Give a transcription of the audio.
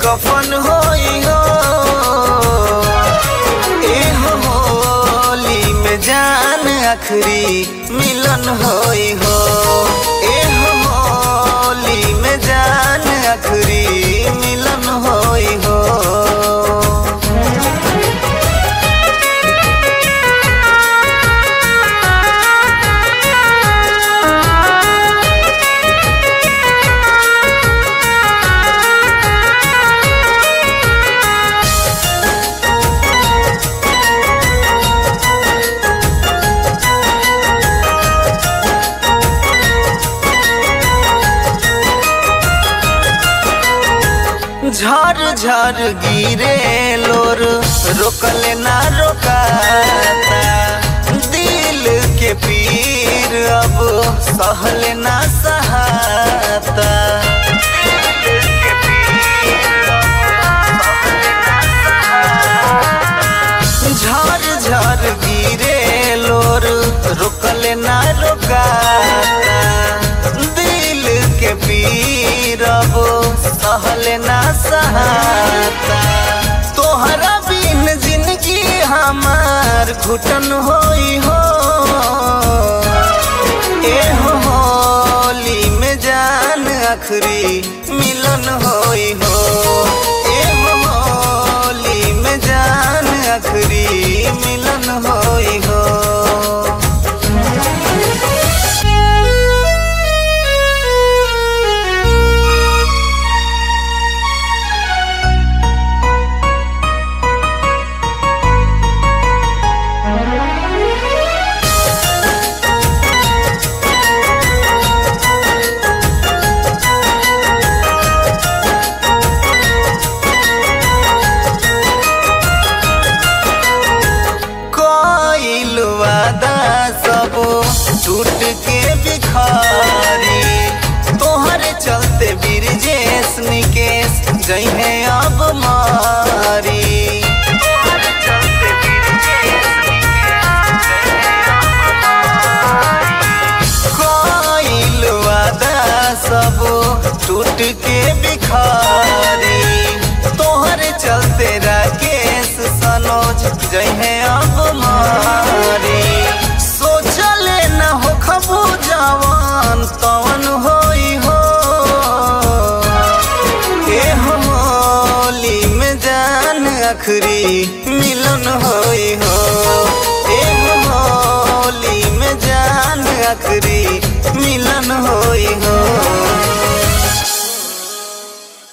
कफन होई हो। एहो होली में जान आखिरी मिलन होई हो। एहो होली में जान आखिरी मिलन होई हो। झर झर गिरे लोर रोकले ना रोकाता। दिल के पीर अब सहले ना सहाता। झर झर गिरे लोर रोकले ना रोकाता। दिल के पीर अब सहले ना सहाता। तोहरा बिन जिंदगी हमार घुटन होई हो। एहो होली में जान आखिरी मिलन होई हो। एहो होली में जान आखिरी मिलन होई हो। टूट के बिखारी तोहरे चलते बिरजेश निकेश जइहे अब मारी। कइल वादा सब टूट के बिखारी तोहरे चलते राकेश सनोज जइहे अब मारी। सोचले न हो खबू जवान तवन होई हो। एहो होली में जान आखिरी मिलन होई हो। एहो होली में जान आखिरी मिलन होई हो।